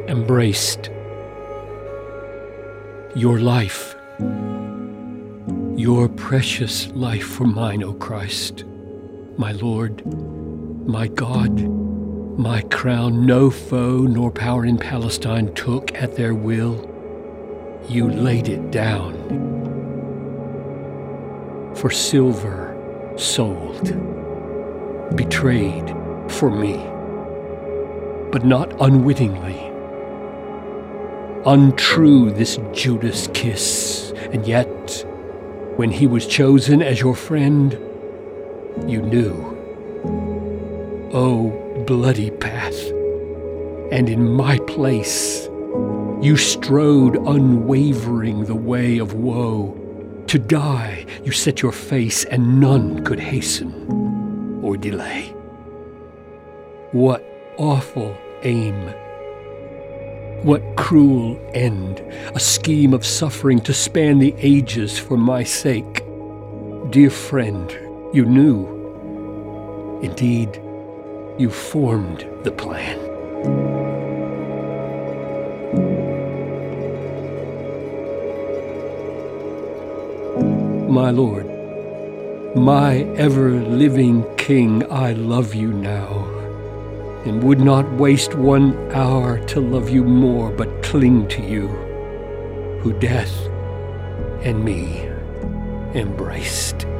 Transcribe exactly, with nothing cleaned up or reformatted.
embraced. Your life, your precious life for mine, O Christ, my Lord, my God, my crown. No foe nor power in Palestine took at their will. You laid it down for silver sold, betrayed for me, but not unwittingly. Untrue this Judas kiss, and yet, when he was chosen as your friend, you knew. Oh, bloody path, and in my place, you strode unwavering the way of woe. To die you set your face, and none could hasten or delay. What awful aim! What cruel end! A scheme of suffering to span the ages for my sake. Dear friend, you knew. Indeed, you formed the plan. My Lord, my ever-living King, I love you now, and would not waste one hour to love you more, but cling to you, who death and me embraced.